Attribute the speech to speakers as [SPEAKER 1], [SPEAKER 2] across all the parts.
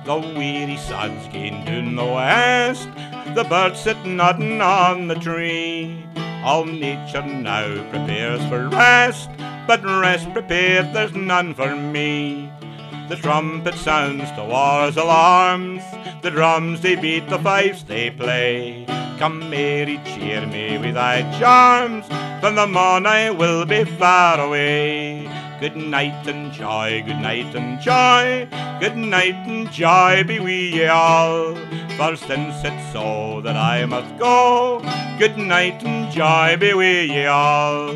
[SPEAKER 1] The weary sun's gone down the west, the birds sit nodding on the tree. All nature now prepares for rest, but rest prepared there's none for me. The trumpet sounds the war's alarms, the drums they beat, the fifes they play. Come Mary, cheer me with thy charms, from the morn I will be far away. Good night and joy, good night and joy, good night and joy be with ye all. For since it's so that I must go, good night and joy be with ye all.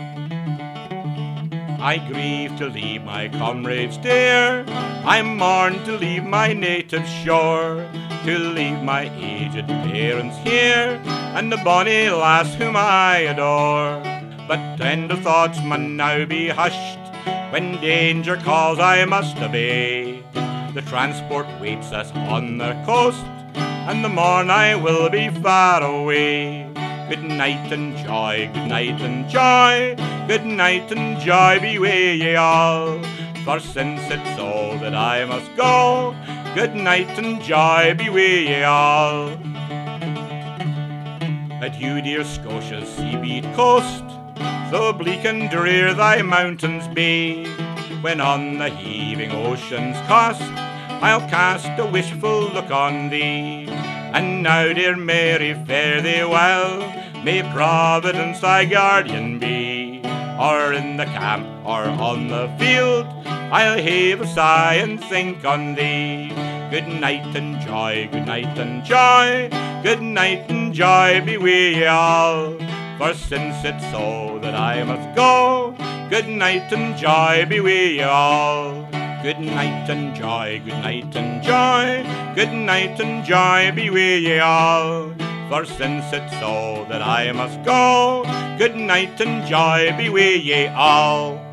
[SPEAKER 1] I grieve to leave my comrades dear, I mourn to leave my native shore, to leave my aged parents here, and the bonny lass whom I adore. But tender thoughts mun now be hushed, when danger calls I must obey. The transport waits us on the coast, and the morn I will be far away. Good night and joy, good night and joy, good night and joy be with ye all. For since it's so that I must go, good night and joy be with ye all. At you, dear Scotia's sea-beat coast, though bleak and drear thy mountains be, when on the heaving ocean's cost I'll cast a wishful look on thee. And now, dear Mary, fare thee well, may Providence thy guardian be. Or in the camp or on the field, I'll heave a sigh and think on thee. Good night and joy, good night and joy, good night and joy be with ye all. For since it's so that I must go, good night and joy be with ye all. Good night and joy, good night and joy, good night and joy be with ye all. For since it's so that I must go, good night and joy be with ye all.